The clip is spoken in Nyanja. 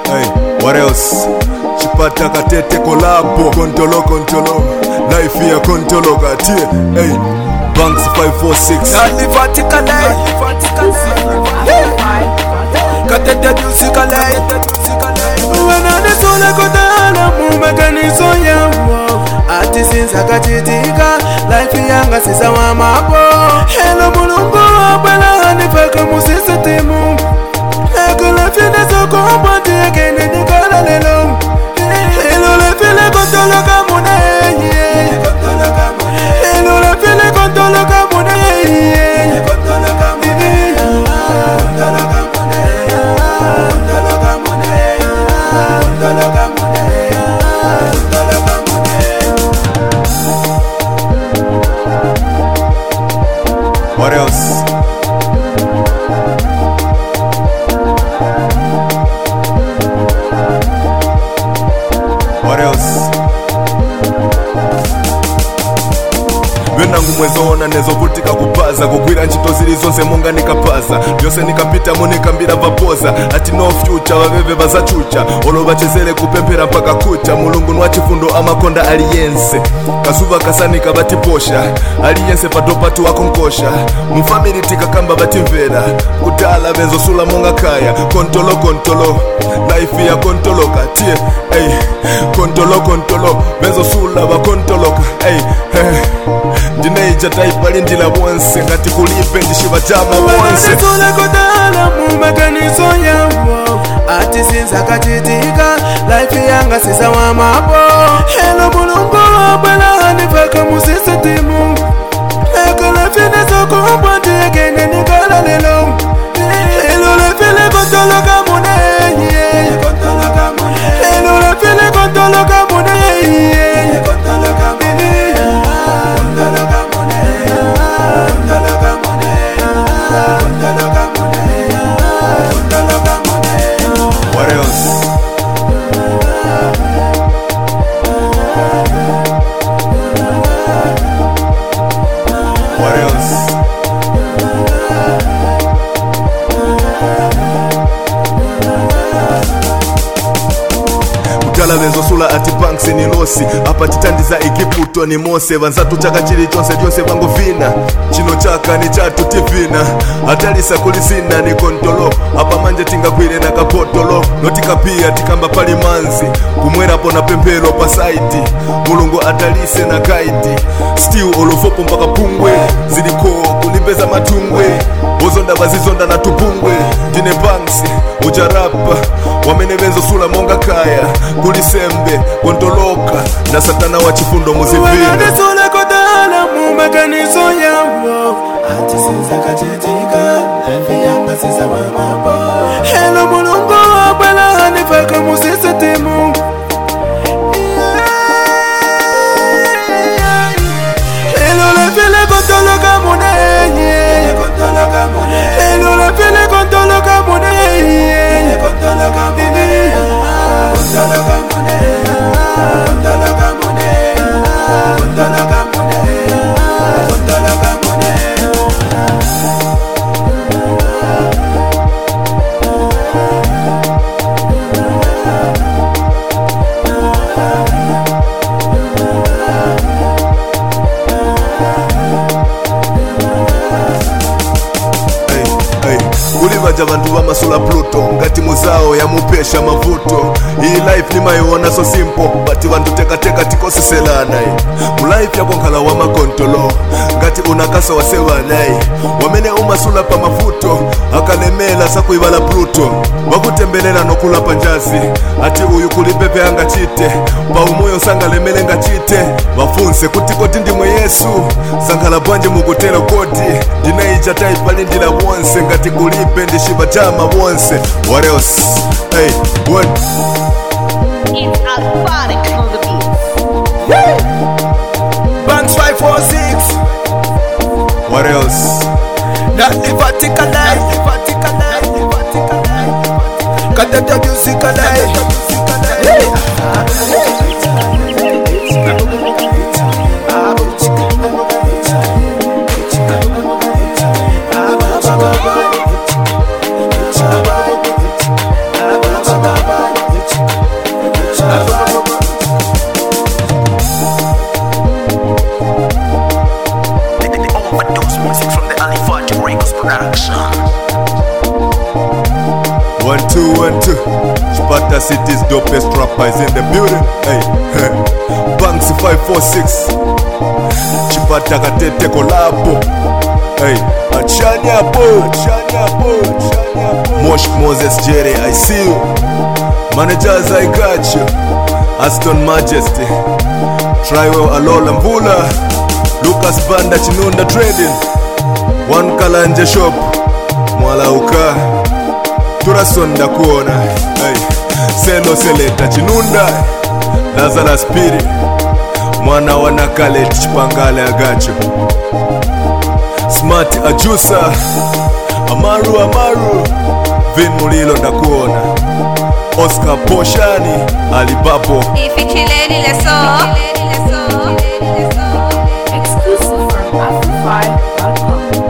Hey, what else? Chipata katete kolabo. Kontolo, life ya kontolo katie. Hey, Banks 546. Katete musicale. Wanane sole kotala mumekaniso yawo. Ati sinza kachitika. Life yanga sisa wa mapo. Hello mulungu wabela hanifaka musisa timu. Eko life neso kumbati ekene nikala lelo. Hello life le kontolo kamune. Hello life le kontolo kamune. What else? What else? Venangu mwezona nezovutika kupaza kugwira ntchito zili zonse monga nikapaza byose nikapita munikambira vapoza ati no future vaveve vazachucha olo vachezele kupemphera mpaka kucha mulungu nwachifundo amakonda aliyense kazuva kasanika vatiposha aliyense padopatu wako nkosha mufamili tikakamba vatimvera kutala vezosula monga kaya kontolo life ya kontoloka tie ey kontolo vezosula vakontoloka ey ndineija taipa lindila bonse ngati kulipe ndishiva chama bonse sole kotala mumekaniso yawo ati sinza kachitika life yanga sisa wa mapo hello mulungu wabela hanifaka musisa timu eko life neso kumbati ekene nikala lelo hello life le kontolo kamune hello life le kontolo kamune What else? What else? kutala vezosula ati Banks ni losi apa titandiza ikiputo ni mose vanzatu chaka chili chonse vangu vina chino chaka ni chatu tivina atalisa kulisina ni kontolo apa manje tingakwile na kapotolo notikapia tikamba pali manzi kumwerapo na pempero pa saiti mulungu atalise na kaiti still olofopo mpaka pungwe ziliko kulipeza matungwe bozonda vazizonda na tupungwe ndine Banks ujarapa wamene vezosula monga kaya kulisembe kontoloka na satana wa chifundo muzivina wanane sole kotala mumekaniso yawo ati sinza kachitika life yanga sisa wa mapo hello mulungu wabela hanifaka musisa timu hello life le kontolo kamune hello life le kontolo kamune kulivaja vantu vamasula Pluto ngati muzao ya mupesha mavuto iyi life ni maiona so simple but vantu tekateka tikoseselana mulife yako nkhala wa makontolo ngati unakasa wasevanai wamene umasula pa mavuto akalemela sakuivala Pluto wakutembelela nokula panjazi ati uyu kulipepe angachite pa umoyo sangalemele ngachite vafunse kutikoti ndimwe Yesu sankhala bwanje mukutelo koti ndinaija taipa lindila bonse ngati kulipe ndishiva chama bonse. What else? Hey, what? It's Alphatic on the beat. Banks 546. What else? That the Vatican life. Katete musicale. Bye. 2 and 2. Chipata City's dopest rappers in the building. Hey, Banks 546. Chipata Katete Kolabo. Hey, Achanya Bo. Mosh Moses Jerry, I see you. Managers, I got you. Aston Majesty. Trywell Alola Mbula. Lucas Banda Chinunda Trading. One Kalanje Shop. Mwala Uka. Turasonda kuona. Hey. Seno Seleta Chinunda. Lazarus Piri. Mwana Wanakale Chipangale Agacho. Smart Ajusa. Amaru. Vin Mulilo Ndakuona. Oscar Poshani. Alibapo. Exclusive from Afro5.com.